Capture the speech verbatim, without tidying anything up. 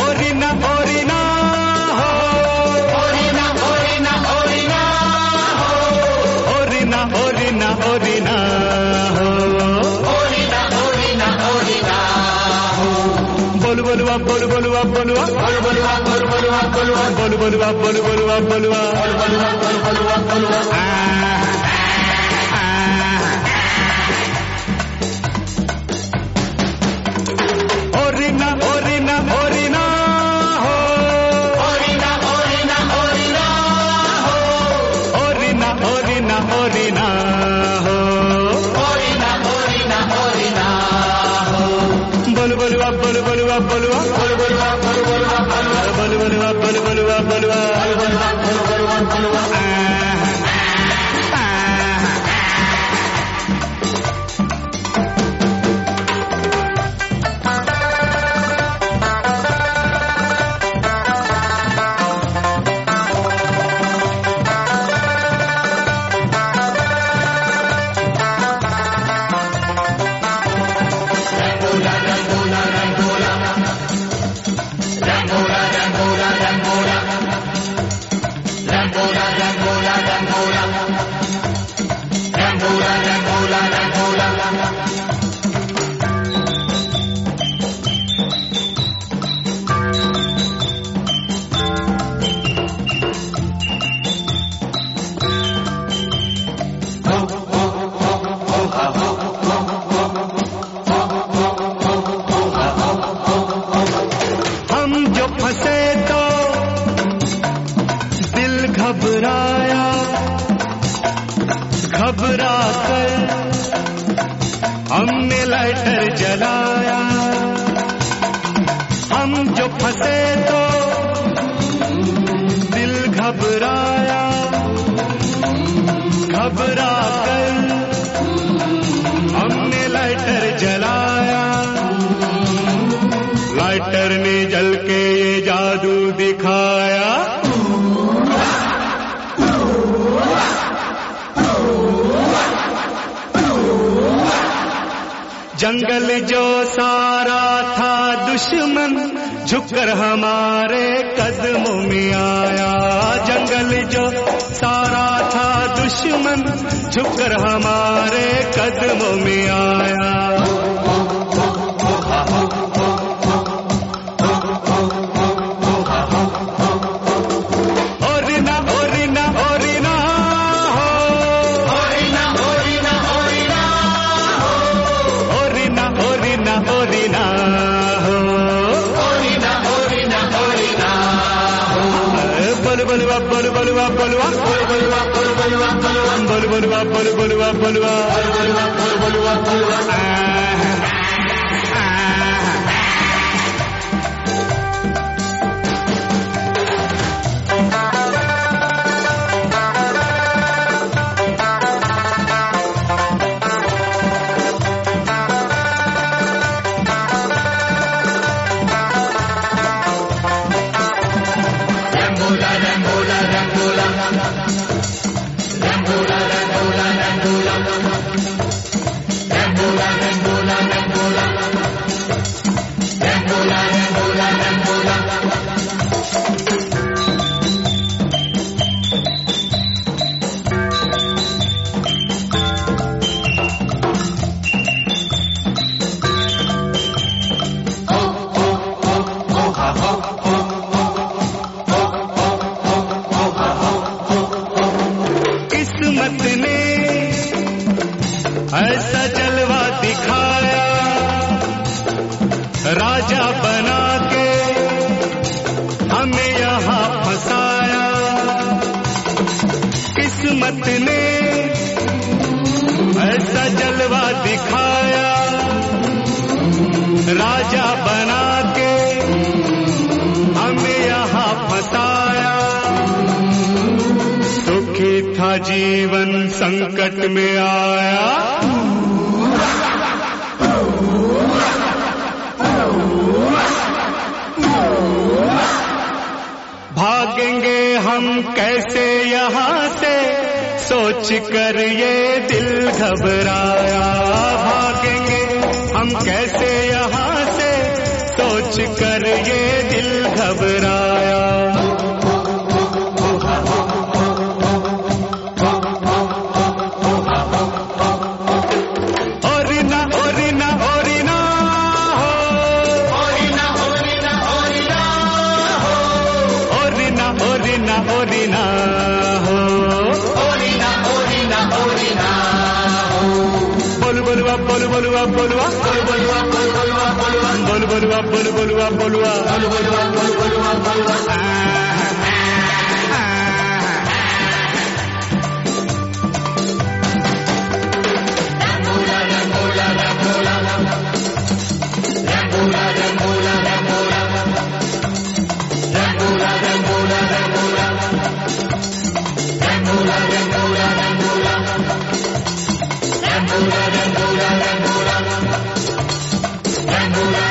ओरिना ओरिना हो, ओरिना ओरिना ओरिना हो, ओरिना ओरिना ओरिना हो, ओरिना ओरिना ओरिना हो। बोल बोलुआ बोल बोलुआ बोलुआ बोल बोलुआ बोल बोलुआ बोलुआ बोल बोलुआ बोल बोलुआ बोलुआ बोल बोलुआ बोल बोलुआ बोलुआ। ओरिना ओरिना ओरिना हो, ओरिना ओरिना ओरिना हो, ओरिना ओरिना ओरिना हो, ओरिना ओरिना ओरिना हो। बोल बोलुआ बोल बोलुआ बोलुआ बोल बोलुआ बोल बोलुआ बोलुआ बोल बोलुआ बोल बोलुआ बोलुआ बोल बोलुआ बोल बोलुआ बोलुआ। फंसे तो दिल घबराया, घबरा कर हमने लाइटर जलाया। हम जो फंसे तो दिल घबराया, घबरा कर हमने लाइटर जलाया। लाइटर ने जल के ये जादू दिखाया। जंगल जो सारा था दुश्मन झुककर हमारे कदमों में आया। जंगल जो सारा था दुश्मन झुककर हमारे कदमों में आया। बोलुआ बोल बोलुआ बोलुआ बोल बोलुआ बोल बोलुआ बोलुआ बोल बोलुआ बोल बोलुआ बोलुआ बोल बोलुआ बोल बोलुआ बोलुआ। किस्मत ने ऐसा जलवा दिखाया, राजा बना के हमें यहाँ फंसाया। किस्मत ने ऐसा जलवा दिखाया, राजा बना के हमें यहाँ फंसाया। सुखी था जीवन संकट में आया। भागेंगे हम कैसे यहाँ से, सोच कर ये दिल घबराया। भागेंगे हम कैसे यहाँ से, सोच कर और ये दिल घबराया। ओरिना ओरिना ओरिना हो, ओरिना ओरिना ओरिना हो, ओरिना ओरिना ओरिना हो, ओरिना ओरिना ओरिना हो। बोल बोलुआ बोल बोलुआ बोलुआ बोल बोलुआ बोल बोलुआ बोलुआ बोल बोलुआ बोल बोलुआ बोलुआ बोल बोलुआ बोल बोलुआ बोलुआ। Rambula, rambula, rambula, rambula, rambula.